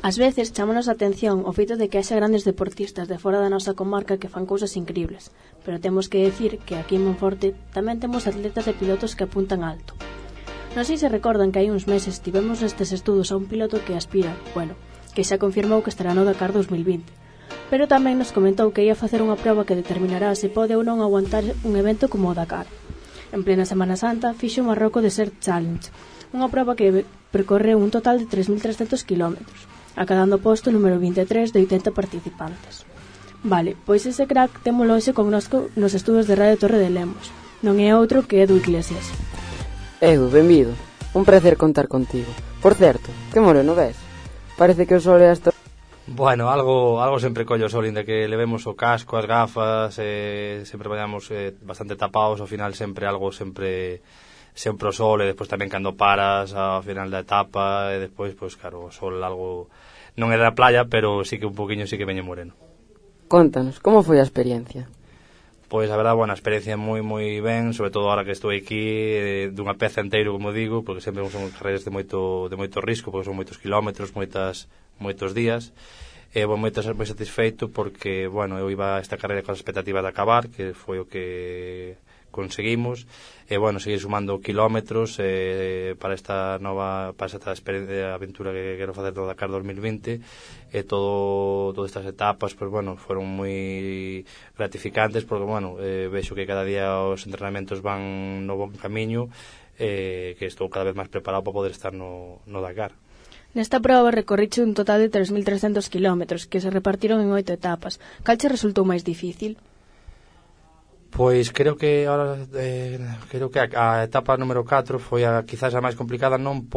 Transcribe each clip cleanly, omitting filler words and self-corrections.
Ás veces chámanos a atención o feito de que haxa grandes deportistas de fora da nosa comarca que fan cousas increíbles, pero temos que decir que aquí en Monforte tamén temos atletas e pilotos que apuntan alto. Non sei se recordan que hai uns meses tivemos nestes estudos a un piloto que aspira, que xa confirmou que estará no Dakar 2020, pero tamén nos comentou que ia facer unha proba que determinará se pode ou non aguantar un evento como o Dakar. En plena Semana Santa fixo o Marroco Desert Challenge, unha proba que percorre un total de 3.300 km, acadando posto número 23 de 80 participantes. Vale, pois ese crack témolo hoxe connosco nos estudos de Radio Torre de Lemos. Non é outro que Edu Iglesias. Edu, benvido. Un placer contar contigo. Por certo, que moreno ves? Parece que o sol é hasta... Bueno, algo sempre collo o sol, inda que levemos o casco, as gafas, sempre vayamos bastante tapados, ao final sempre o sol, e despois tamén cando paras ao final da etapa, e despois, pois claro, o sol algo non é da playa, pero sí que un poquinho sí que veñe moreno. Contanos, como foi a experiencia? Pois a verdade, a experiencia moi ben, sobre todo ahora que estou aquí dunha peza enteiro, como digo, porque sempre son carreiras de moito risco, porque son moitos kilómetros, moitos días. Moi satisfeito porque, eu iba a esta carreira con a expectativa de acabar, que foi o que conseguimos, seguir sumando kilómetros para esta experiencia, aventura que quero facer do Dakar 2020, e todas estas etapas foron moi gratificantes, porque vexo que cada día os entrenamentos van no bon camiño, que estou cada vez máis preparado para poder estar no Dakar. Nesta proba recorriche un total de 3.300 km que se repartiron en 8 etapas. Cal che resultou máis difícil? Pois creo que a etapa número 4 foi quizás a máis complicada,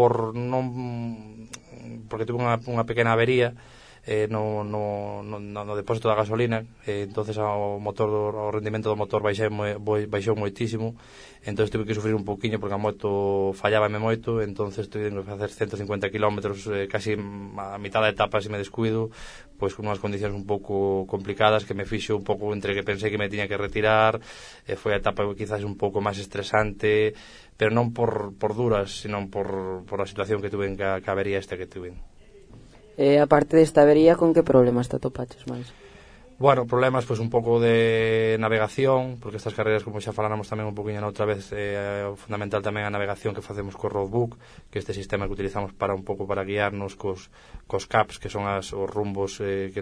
porque tuve unha pequena avería no depósito da gasolina, entonces o rendimento do motor baixou moitísimo, entonces tuve que sufrir un pouquiño porque a moto fallábame moito, entonces tuve que facer 150 km, casi a mitad da etapa, se me descuido, pois con unhas condicións un pouco complicadas que me fixo un pouco entre que pensei que me tiña que retirar, foi a etapa quizás un pouco máis estresante, pero non por duras, sino por a situación que tuve en que avería esta que tuve. Aparte desta avería, con que problemas te atopaches máis? Problemas un pouco de navegación, porque estas carreras, como xa faláramos tamén un poquinho na outra vez, fundamental tamén a navegación que facemos co roadbook, que este sistema que utilizamos para guiarnos cos CAPs, que son os rumbos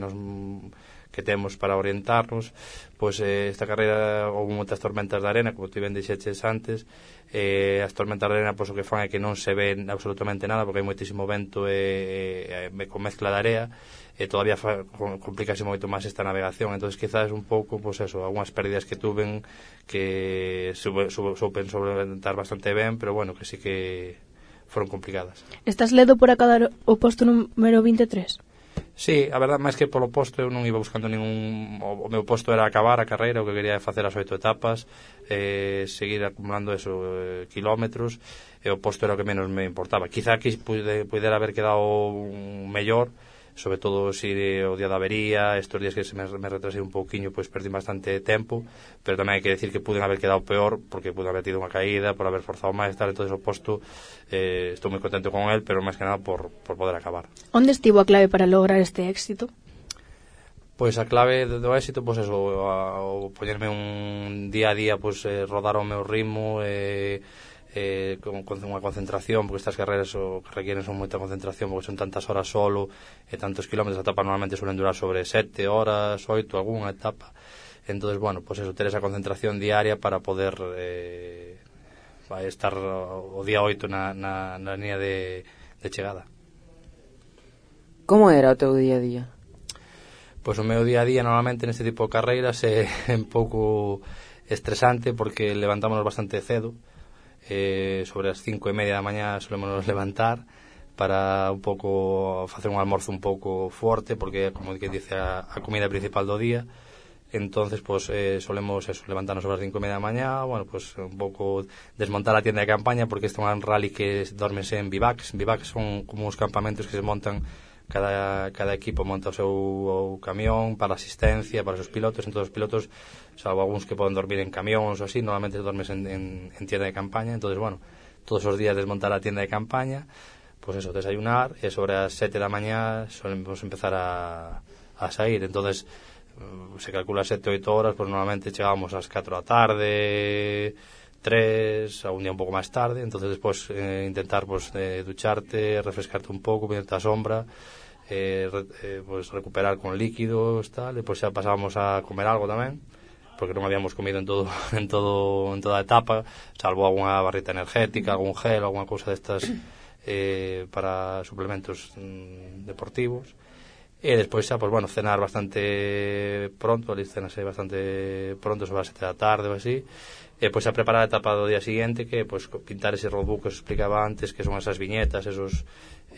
que temos para orientarnos. Pois esta carreira houve moitas tormentas de arena, como ti ben dixeches antes, as tormentas de arena o que fan é que non se ven absolutamente nada, porque hai moitísimo vento e con mezcla de area, e todavía complícase moito máis esta navegación. Entonces quizás un pouco, algunhas pérdidas que tuven que soupen solventar bastante ben, pero que sí que foron complicadas. Estás ledo por acadar o posto número 23? Sí, a verdade, máis que polo posto eu non iba buscando ningún... O meu posto era acabar a carreira, o que quería facer as 8 etapas, seguir acumulando kilómetros, e o posto era o que menos me importaba. Quizá aquí pudera haber quedado mellor, sobre todo si o día da avería, estes días que me retrasei un pouquiño, pois perdí bastante tempo, pero tamén hai que decir que puden haber quedado peor, porque puden haber tido unha caída, por haber forzado máis, entonces o posto estou moi contento con el, pero máis que nada por poder acabar. Onde estivo a clave para lograr este éxito? Pois a clave do éxito, o poñerme un día a día, rodar ao meu ritmo, con unha concentración, porque estas carreras o que requieren son moita concentración, porque son tantas horas solo e tantos kilómetros. A etapa normalmente suelen durar sobre 7 horas, 8, algunha etapa. Entonces, ter esa concentración diaria para poder estar o día 8 na línea de chegada. Como era o teu día a día? Pois o meu día a día normalmente neste tipo de carreiras é un pouco estresante, porque levantámonos bastante cedo, sobre as 5:30 da mañá solemos levantar para un pouco facer un almorzo un pouco forte, porque como que dice a comida principal do día. Entonces solemos levantarnos sobre as 5:30 da mañá, un pouco desmontar a tienda de campaña, porque isto é un rally que dormense en bivacs. Bivacs son como uns campamentos que se montan, cada equipo monta o seu camión para asistencia, para os seus pilotos. Entón os pilotos, salvo algúns que poden dormir en camións ou así, normalmente dormes en tienda de campaña. Entonces, todos os días desmontar a tienda de campaña, pois eso, desayunar, e sobre as 7 da mañá solemos empezar a sair. Entonces se calcula 7-8 horas, pois normalmente chegamos ás 4 da tarde, 3, a un día un pouco máis tarde. Entonces despois intentar pois ducharte, refrescarte un pouco, ponerte a sombra, pois recuperar con líquidos, tal, e pois xa pasábamos a comer algo tamén, porque non habíamos comido en toda a etapa, salvo algunha barrita energética, algún gel, alguna cousa destas para suplementos deportivos. E despois xa, pois bueno, cenar bastante pronto, ali cenase bastante pronto, sobre as 7 da tarde ou así, e pois a preparar a etapa do día siguiente, que pois pintar ese roadbook que os explicaba antes, que son esas viñetas, esos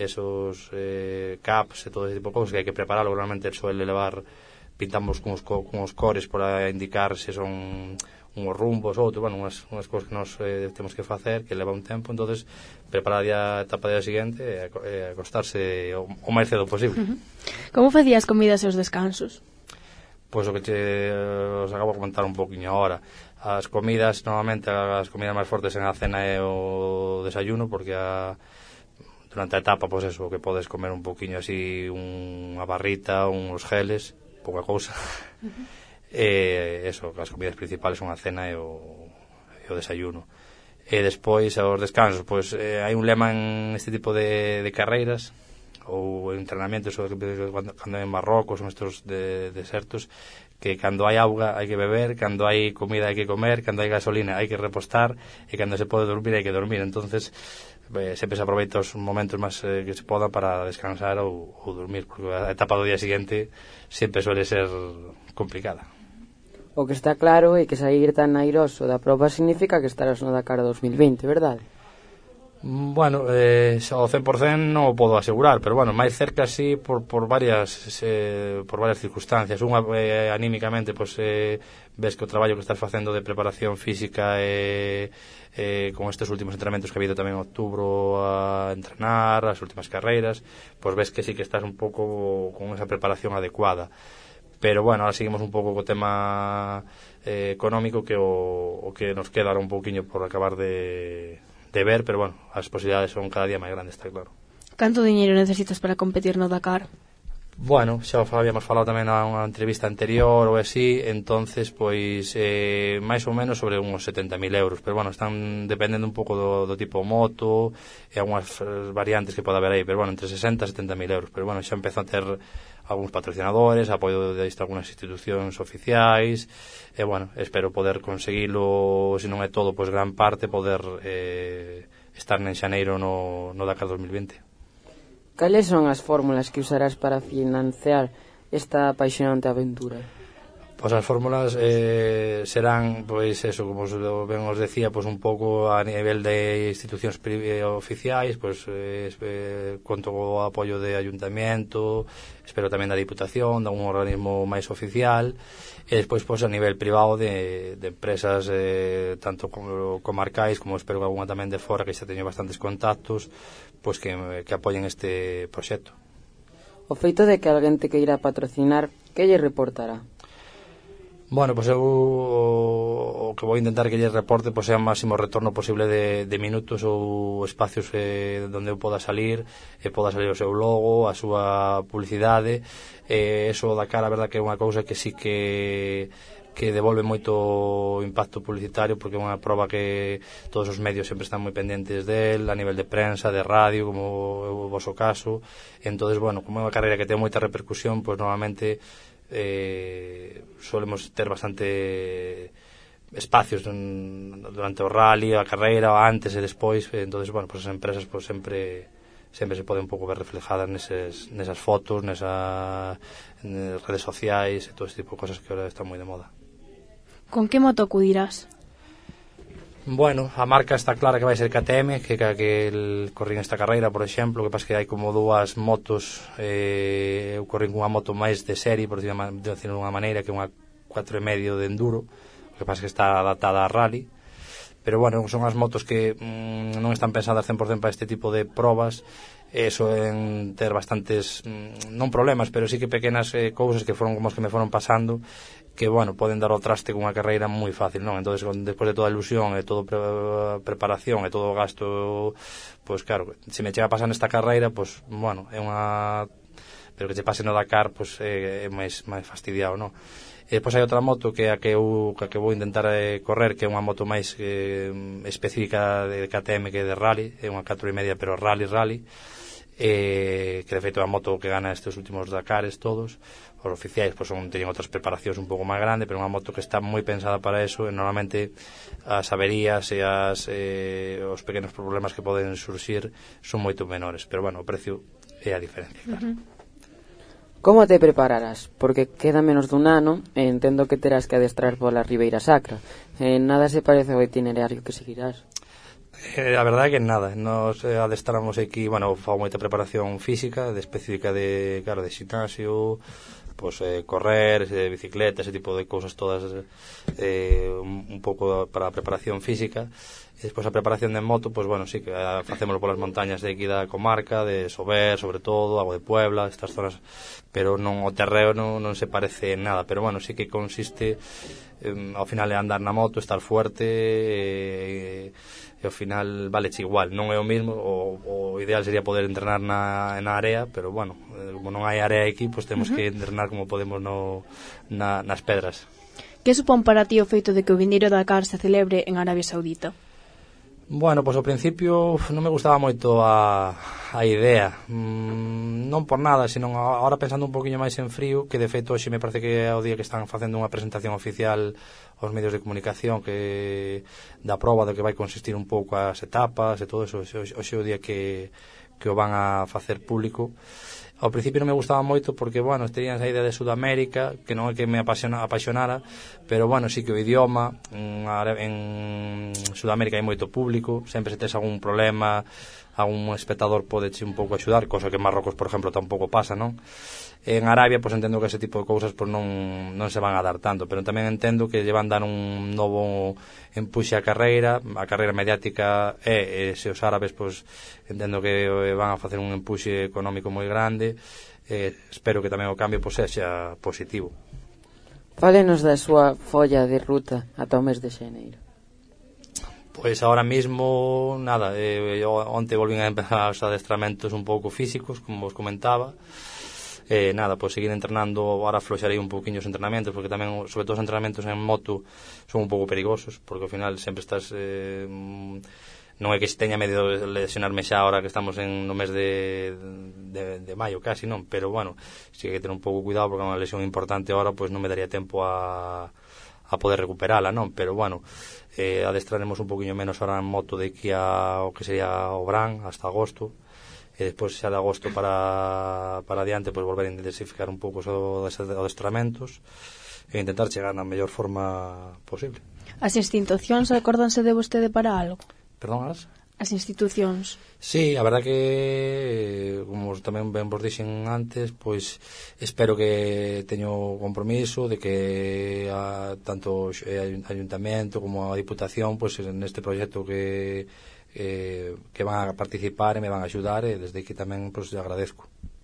caps e todo ese tipo de cousas que hai que prepararlo. Normalmente suele levar, pintamos con os cores para indicar se son unhos rumbos ou outros, bueno, unhas cousas que nos temos que facer, que leva un tempo. Entonces preparar a etapa do día seguinte e acostarse o máis cedo posible. Como facías comidas e os descansos? Pois o que os acabo de comentar un poquinho agora. As comidas, normalmente as comidas máis fortes en a cena e o desayuno, porque durante a etapa, pois eso, que podes comer un poquinho así, unha barrita, uns geles, pouca cousa. Eso, as comidas principales son a cena e o desayuno. E despois, aos descansos, pois hai un lema en este tipo de carreiras ou entrenamentos, ou cando en Marrocos, son estes desertos, que cando hai auga hai que beber, cando hai comida hai que comer, cando hai gasolina hai que repostar, e cando se pode dormir hai que dormir. Entonces sempre se aproveita os momentos máis que se poda para descansar ou dormir, porque a etapa do día seguinte sempre suele ser complicada. O que está claro é que sair tan airoso da proba significa que estarás no Dakar 2020, verdade? Bueno, ao 100% non o podo asegurar, pero bueno, máis cerca sí por varias circunstancias. Unha, anímicamente, pois ves que o traballo que estás facendo de preparación física con estes últimos entrenamentos que ha habido tamén en outubro a entrenar, as últimas carreiras, pois ves que sí que estás un pouco con esa preparación adecuada. Pero bueno, ahora seguimos un pouco co tema económico, que o que nos queda un pouquiño por acabar de ver, pero bueno, as posibilidades son cada día máis grandes, está claro. Canto diñeiro necesitas para competir no Dakar? Bueno, xa habíamos falado tamén nunha entrevista anterior ou así, entonces pois máis ou menos sobre uns 70.000 euros, pero bueno, están dependendo un pouco do tipo moto e algunhas variantes que pode haber aí, pero bueno, entre 60 e 70.000 euros, pero bueno, xa empezó a ter algúns patrocinadores, apoio de algunhas institucións oficiais, e bueno, espero poder conseguilo, se non é todo, pois gran parte, poder estar en xaneiro no Dakar 2020. Cales son as fórmulas que usarás para financiar esta apaixonante aventura? Pois as fórmulas serán, pois eso, como ben os decía, pois un pouco a nivel de institucións oficiais, pois conto co apoio de ayuntamiento, espero tamén da Diputación, de un organismo máis oficial, e despois pois a nivel privado de empresas tanto comarcais como espero que alguna tamén de fora, que xa teño bastantes contactos, pois que apoyen este proxecto. O feito de que alguén te queira patrocinar, que lle reportará? Bueno, pois eu o que vou intentar que lle reporte pois é o máximo retorno posible de minutos ou espacios donde eu poda salir, e poda salir o seu logo, a súa publicidade, eso da cara, a verdad que é unha cousa que sí que devolve moito impacto publicitario, porque é unha proba que todos os medios sempre están moi pendentes del, a nivel de prensa, de radio, como é o voso caso. Entonces, bueno, como é unha carreira que ten moita repercusión, pois normalmente solemos ter bastante espacios durante o rally, a carreira, antes e despois. Entonces, bueno, pues as empresas pues sempre se pode un pouco ver reflejadas nesas fotos, nesas redes sociais e todo este tipo de cosas que ahora están moi de moda. Con que moto acudirás? Bueno, a marca está clara que vai ser KTM, que corrín esta carreira, por exemplo, que pasa que hai como dúas motos, eu corrín unha moto máis de serie, por decirlo de unha maneira, que unha 4,5 de enduro, o que pasa que está adaptada a rally, pero bueno, son as motos que non están pensadas 100% para este tipo de probas, en ter bastantes, non problemas, pero sí que pequenas cousas que foron como as que me foron pasando, que, bueno, poden dar o traste cunha carreira moi fácil, non? Entonces, despois de toda a ilusión e toda a preparación e todo o gasto, pois claro, se me chega a pasar nesta carreira, pois, bueno, é unha... pero que se pase no Dakar, pois é máis fastidiado, non? E depois hai outra moto que é a que vou intentar correr, que é unha moto máis específica de KTM, que é de rally, é unha 4,5, pero rally, que de feito é a moto que gana estes últimos Dakares todos. Os oficiais pois teñen outras preparacións un pouco máis grandes, pero unha moto que está moi pensada para eso, e normalmente as averías e os pequenos problemas que poden surxir son moito menores, pero bueno, o precio é a diferencia, claro. Como te prepararás? Porque queda menos dun ano e entendo que terás que adestrar pola Ribeira Sacra. Nada se parece ao itinerario que seguirás. A verdade é que nada, nos adestramos aquí, bueno, fago moita preparación física, específica de, claro, de ximnasio, pois correr, bicicleta, ese tipo de cousas todas, un pouco para a preparación física. E despois a preparación de moto, pois bueno, sí que facémoslo polas montañas de aquí da comarca, de Sober, sobre todo, Agua de Puebla, estas zonas, pero non, o terreo non se parece en nada, pero bueno, sí que consiste ao final é andar na moto, estar fuerte, e ao final valeche igual, non é o mismo, o ideal sería poder entrenar na area, pero bueno, como non hai area aquí, pois temos que entrenar como podemos nas pedras. Que supón para ti o feito de que o vindeiro Dakar se celebre en Arabia Saudita? Bueno, pois ao principio non me gustaba moito a idea, non por nada, senón agora pensando un poquinho máis en frío, que de feito hoxe me parece que é o día que están facendo unha presentación oficial aos medios de comunicación que da proba do que vai consistir un pouco as etapas e todo eso, hoxe é o día que o van a facer público. Ao principio non me gustaba moito porque, bueno, terían esa idea de Sudamérica, que non é que me apaixonara, pero, bueno, sí que o idioma, en Sudamérica hai moito público, sempre se tes algún problema, algún espectador podeche un pouco axudar, cosa que en Marrocos, por exemplo, tampouco pasa, non? En Arabia, pois entendo que ese tipo de cousas pois non se van a dar tanto, pero tamén entendo que lle van dar un novo empuxe á carreira mediática e se os árabes, pois entendo que van a facer un empuxe económico moi grande, espero que tamén o cambio pois sexa positivo. Fálenos da súa folla de ruta ata o mes de xaneiro. Pois ahora mismo, nada, onte volvín a empezar os adestramentos un pouco físicos, como vos comentaba. Nada, pois seguir entrenando, ahora afloxarei un pouquiño os entrenamentos, porque tamén, sobre todo os entrenamentos en moto son un pouco perigosos, porque ao final sempre estás non é que se teña medio de lesionarme xa ahora que estamos no mes de maio casi, non, pero bueno, si hai que ter un pouco cuidado porque é unha lesión importante ahora, pois non me daría tempo a poder recuperala, non, pero bueno, adestraremos un pouquiño menos ahora en moto de aquí ao que sería o Bran hasta agosto, e despois xa de agosto para adiante pois volver a intensificar un pouco os adestramentos e intentar chegar na mellor forma posible. As institucións acórdanse de vostede para algo? Perdón, As institucións? Sí, a verdad que como tamén ben vos dixen antes, pois espero que teño compromiso de que tanto o Ayuntamento como a Diputación pois neste proxecto que van a participar e me van a axudar, e desde aquí tamén pois agradezco.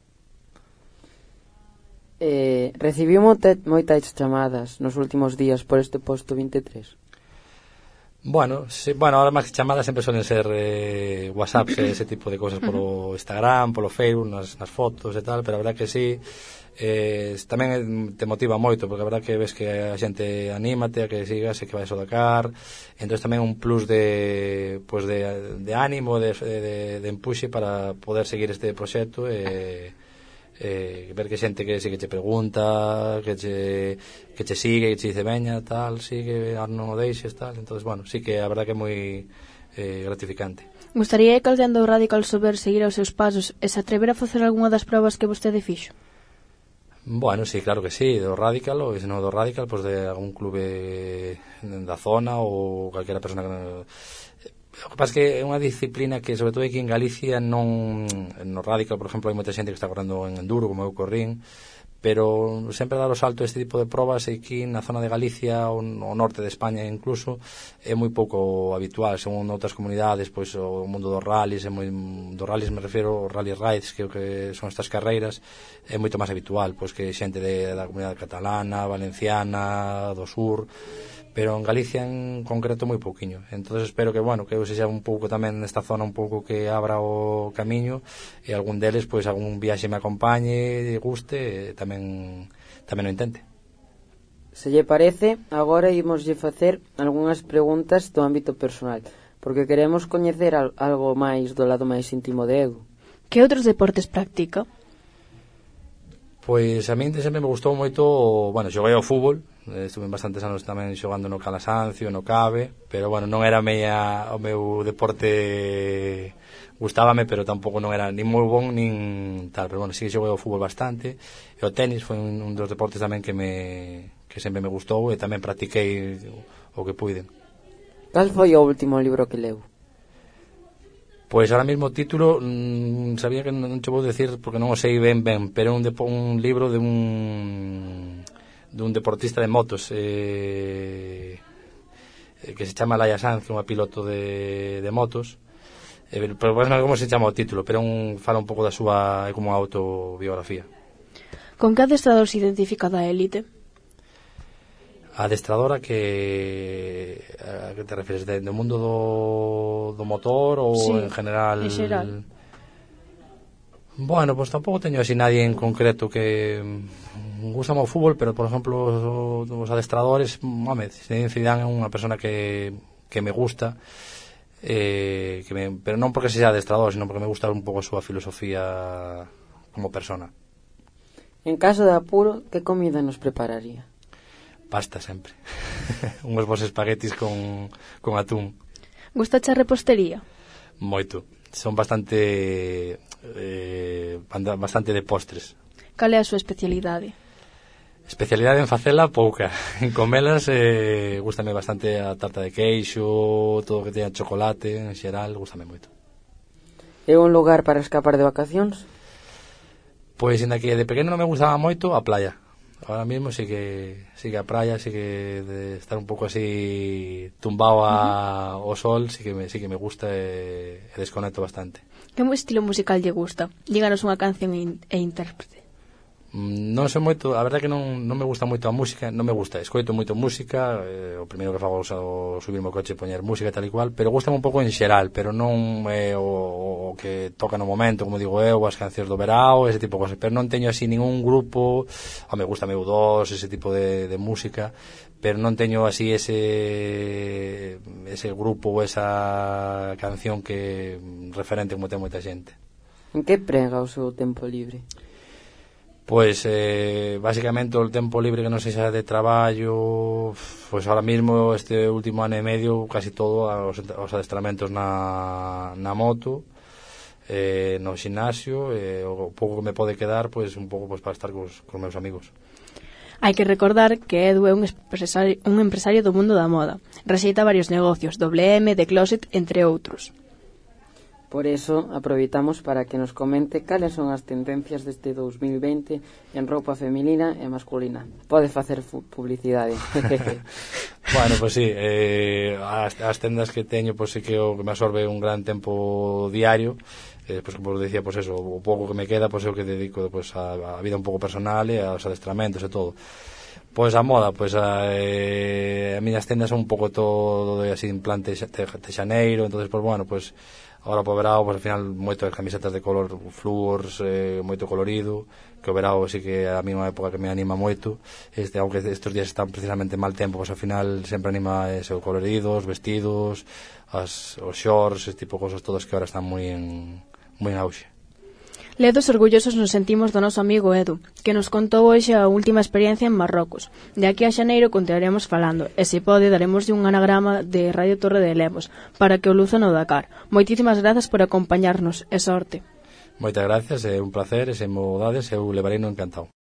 Recibiu moitas chamadas nos últimos días por este posto 23? Bueno, ahora máis que chamadas sempre suelen ser WhatsApps e ese tipo de cousas polo Instagram, polo Facebook, nas fotos e tal, pero a verdad que sí, tamén te motiva moito, porque a verdad que ves que a xente anímate a que sigas e que vais ao Dakar, entón tamén un plus de ánimo, de empuxe para poder seguir este proxecto e ver que xente que sí que che pregunta, que che sigue, que che dice veña, tal, sigue, non o deixes, tal. Entonces, bueno, sí que a verdad que é moi gratificante. Gustaría que alguén do Radical Sober seguir os seus pasos e se atrever a facer algunha das probas que vostede fixo? Bueno, sí, claro que sí, do Radical, ou se non do Radical, pois de algún clube da zona ou calquera persona que o que pasa é que é unha disciplina que, sobre todo aquí en Galicia, non no Radical, por exemplo, hai moita xente que está correndo en enduro, como eu corrín, pero sempre dar o salto a este tipo de probas aquí na zona de Galicia ou no norte de España incluso é moi pouco habitual, según outras comunidades, pois o mundo dos rallies, dos rallies me refiro aos rally rides, que son estas carreiras, é moito máis habitual, pois que xente da comunidade catalana, valenciana, do sur, pero en Galicia en concreto moi pouquiño. Entonces espero que, bueno, que eu sexa un pouco tamén nesta zona un pouco que abra o camiño e algún deles, pois algún viaxe me acompañe, guste, tamén o intente. Se lle parece, agora imoslle facer algunhas preguntas do ámbito personal, porque queremos coñecer algo máis do lado máis íntimo de Edu. Que outros deportes practica? Pois a min sempre me gustou moito, bueno, xoguei ao fútbol, estuve bastantes anos tamén xogando no Calasancio, no Cabe, pero bueno, non era o meu deporte, gustábame, pero tampouco non era nin moi bon nin tal, pero bueno, sí que xoguei ao fútbol bastante, e o tenis foi un dos deportes tamén que sempre me gustou, e tamén practiquei o que puiden. Cal foi o último libro que leu? Pois ahora mismo o título sabía que non te vou decir porque non o sei ben, pero é un libro de un deportista de motos que se chama Laia Sanz, que é unha piloto de motos, pero non sei como se chama o título, pero fala un pouco da súa, como unha autobiografía. Con que adestrador se identifica da élite? A adestradora que te refieres, do mundo do motor ou sí, en general? En xeral. Bueno, pues tampouco teño así nadie en concreto que gusta o fútbol, pero por exemplo os adestradores, Zinedine Zidane é unha persona que me gusta, pero non porque sexa adestrador, sino porque me gusta un pouco a súa filosofía como persona. En caso de apuro, que comida nos prepararía? Pasta sempre. Unhos bons espaguetis con atún. Gustache a repostería? Moito. Son bastante de postres. Cal é a súa especialidade? Especialidade en facela pouca. En comelas gústame bastante a tarta de queixo, todo o que teña chocolate, en xeral, gústame moito. É un lugar para escapar de vacacións? Pois, ainda que de pequeno non me gustaba moito, a playa. Ahora mismo sí que a praia, sí que de estar un pouco así tumbado ao sol, sí que me gusta e desconecto bastante. Que estilo musical lle gusta? Díganos unha canción e intérprete. Non sei moito, a verdade que non me gusta moito a música, non me gusta, escoito moito música, o primeiro que fago é subirme ao coche e poñer música tal e cual, pero gustame un pouco en xeral, pero non é o que toca no momento, como digo eu, as cancións do verao, ese tipo de cosas, pero non teño así ningún grupo, me gusta meu dos, ese tipo de música, pero non teño así ese grupo ou esa canción que referente como ten moita xente. En que prega o seu tempo libre? Pois, basicamente o tempo libre que non sexa de traballo, pois ahora mismo este último ano e medio casi todo os adestramentos na moto, no ximnasio, o pouco que me pode quedar, pois un pouco para estar cos meus amigos. Hai que recordar que Edu é un empresario do mundo da moda. Rexeita varios negocios, WM, The Closet, entre outros. Por eso, aproveitamos para que nos comente cales son as tendencias deste 2020 en roupa feminina e masculina. Pode facer publicidade. Bueno, pois sí, as tendas que teño, pois sí que o que me absorbe un gran tempo diario. Pois como decía, pois eso, o pouco que me queda, pois é o que dedico pois a vida un pouco personal e aos adestramentos e todo. Pois a moda, pois a miñas tendas son un pouco todo así en plan de xaneiro, entonces pois bueno, pois agora po verao, pois al final moito de camisetas de color flúors, moito colorido, que o verao sí que a mí é unha época que me anima moito, aunque estes días están precisamente mal tempo, pois al final sempre anima ese coloridos, vestidos, os shorts, ese tipo de cosas todas que agora están moi en auxe. Ledos orgullosos nos sentimos do noso amigo Edu, que nos contou hoxe a última experiencia en Marrocos. De aquí a xaneiro continuaremos falando, e se pode daremoslle un anagrama de Radio Torre de Lemos, para que o luza no Dakar. Moitísimas grazas por acompañarnos, e sorte. Moitas gracias, é un placer, e se mo dades eu levarei no encantado.